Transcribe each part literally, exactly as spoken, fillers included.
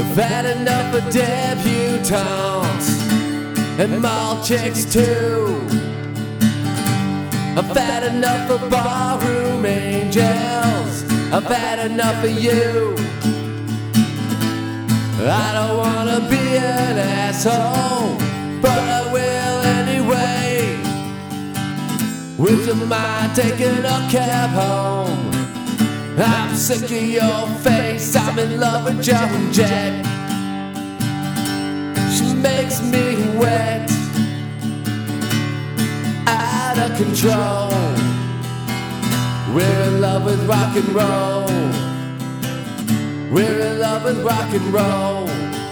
I've had enough of debutantes and mall chicks too. I've had enough of barroom angels. I've had enough of you. I don't wanna be an asshole, but I will anyway. With your mind taking a cab home. I'm sick of your face, I'm in love with Joan Jett. She makes me wet, out of control. We're in love with rock and roll. We're in love with rock and roll.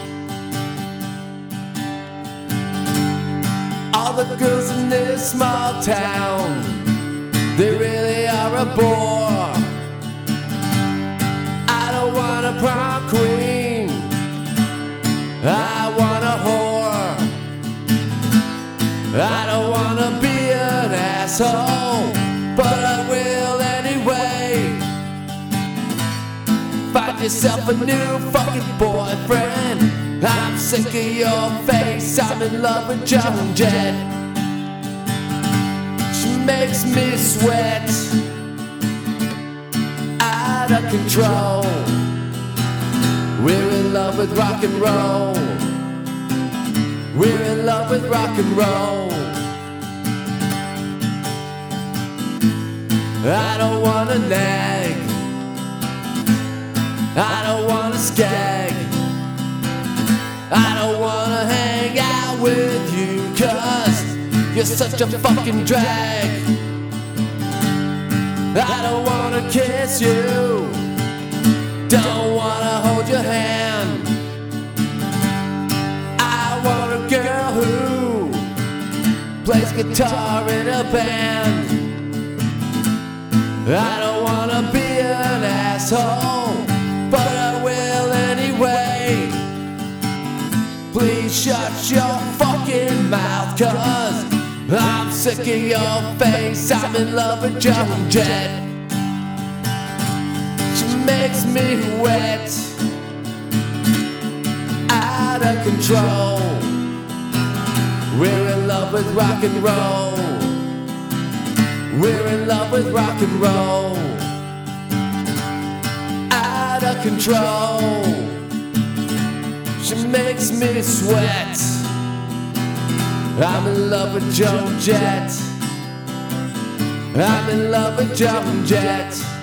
All the girls in this small town, they really are a bore. I don't want a prom queen, I want a whore. I don't wanna be an asshole, but I will anyway. Find yourself a new fucking boyfriend. I'm sick of your face, I'm in love with Joan Jett. She makes me sweat, out of control. We're in love with rock and roll. We're in love with rock and roll. I don't wanna nag, I don't wanna skag, I don't wanna hang out with you, cause you're such a fucking drag. I don't wanna kiss you, don't wanna hold your hand. I want a girl who plays guitar in a band. I don't wanna be an asshole, but I will anyway. Please shut your fucking mouth, cause I'm sick of your face, I'm in love with Joan Jett. She makes me wet, out of control. We're in love with rock and roll. We're in love with rock and roll. Out of control. She makes me sweat. I'm in love with Joan Jett. I'm in love with Joan Jett.